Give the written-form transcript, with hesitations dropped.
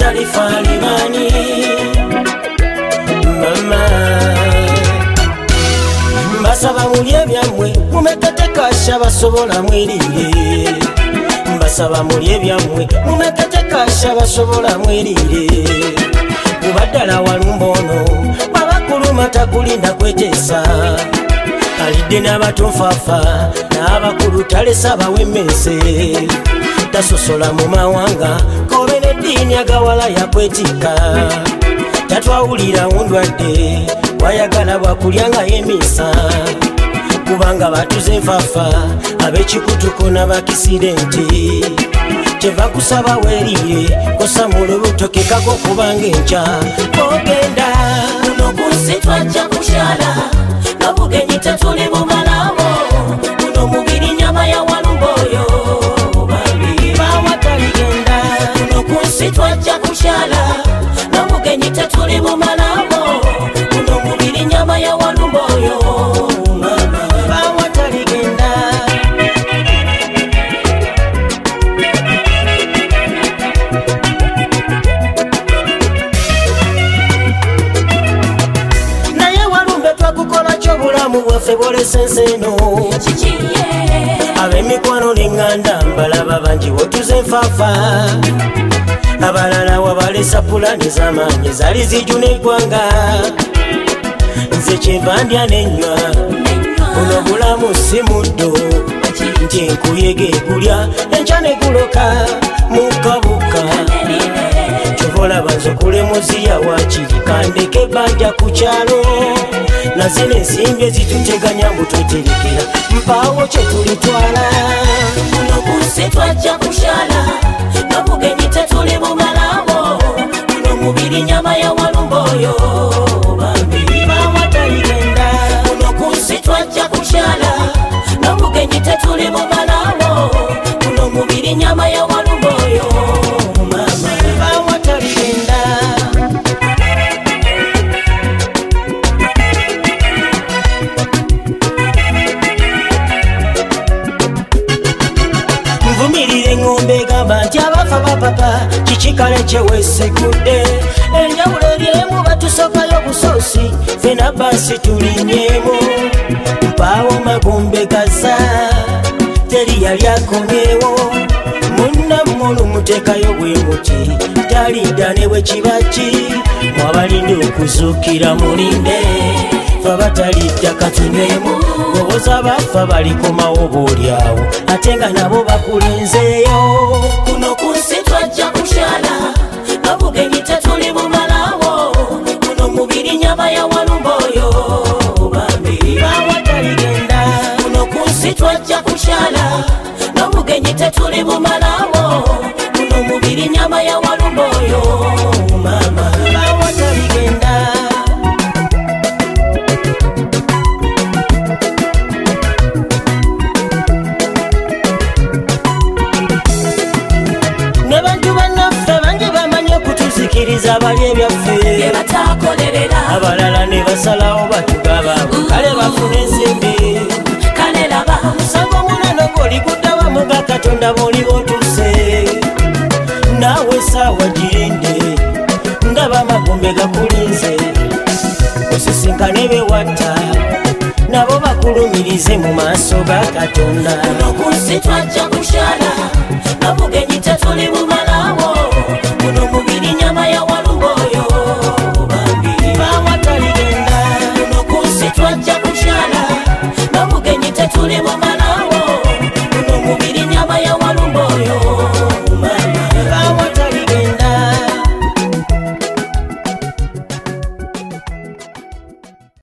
talifalibani mama mbasaba mulye byammwe mumekete kasha basobola mwirire mbasaba mulye byammwe mumekete kasha basobola mwirire kubaddala walumba ono babakuluma takulinda kwetesa alidde n'abatonfafa n'abakulu talesa bawemmese tasosola mu mawanga kobe n'eddiini agawala yakwetika tatwawulira wundwadde wayagala bwakulya nga yemisa kubanga batuze nfafa ab'ekikutuko n'abakisidenti kyeva kusaba weerire kosamula olutokekako kubanga enkya ogenda kuno kunsi twajja kukyala n'obugenyi tetuli bumalabo kuno mubiri nyama ya walumba oyo babi bawataligenda kuno kunsi twajja kukyala n'obugenyi tetuli bumalabo kuno mubiri nyama ya walumba oyo bawataligenda naye walumbe twakukola kyobulamu bwaffe bwolesenseno ab'emikwano n'eŋŋanda mbalaba bangi wotuze nfafa abalala wabalesa pulani z'amaanyi zaali zijuna eggwanga nze kyenva ndya n'ennywa buno bulamu si muddo nti enkuyege ekulya enkya neguloka mu kabuka kyovolaba nze okulemuziya wakiri kandeke ebbanja ku kyalo nazino ensimbi ezituteganya mbu tweterekera mpaawo kye tulitwala kuno kunsi twajja kukyala n'obugenyi tetuli bumalabo kuno mubiri nyama ya walumba oyo bambi bawataligenda kuno kunsi twajja kukyala n'obugenyi tetuli bumalabo kuno mubiri nyama ya walumba oyo mama bawataligenda nvumirira eŋŋombe egamba nti abafa bapapa kikikale kyeweesigudde enjawulo eryemu batusookayo busoosi fena basi tulinyeemu mpaawo magombe gaza teri yali akomyewo munnammwe olumuteekayo bwe muti talidda ne bwe kibaki mwabalinde okuzuukira mulinde fa batalidda katunywemu oboza bafa balikomawo boolyawo ate nga nabo bakulinzeeyo kuno kunsi twajja kukyala n'obugenyi tetuli bumalabo kuno mubiri nyama ya walumba oyo bambi bawataligenda kuno kunsi twajja kukyala n'obugenyi tetuli bumalabo kuno mubiri nyama ya walumba oyo mama bawataligenda ne bantu bannaffe bangi bamanyi okutuzikiriza bali ebyaffe bye bataakolerera abalala ne basalawo batugaba kale bafuna ensimbi kale laba musango munene gw'oliguddawa muga katonda bw'oli b'otuse naawe saawa girinde ndaba amagombe gakulinze osisinkane bewatta nabo bakulumirize mu maaso ga katonda kuno kunsi twajja kukyala n'obugenyi tetuli bumalabo